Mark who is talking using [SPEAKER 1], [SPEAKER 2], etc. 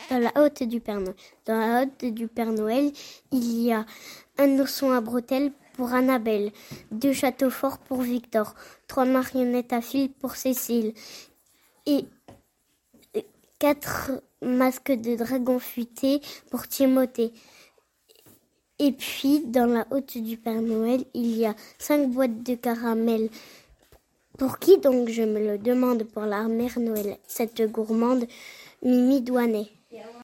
[SPEAKER 1] dans la hotte du Père Noël. Dans la hotte du Père Noël, il y a un ourson à bretelles pour Annabelle, 2 châteaux forts pour Victor, 3 marionnettes à fil pour Cécile et 4 masques de dragon futé pour Timothée. Et puis, dans la hotte du Père Noël, il y a 5 boîtes de caramel. Pour qui donc, je me le demande, pour la mère Noël, cette gourmande Mimi Douanet.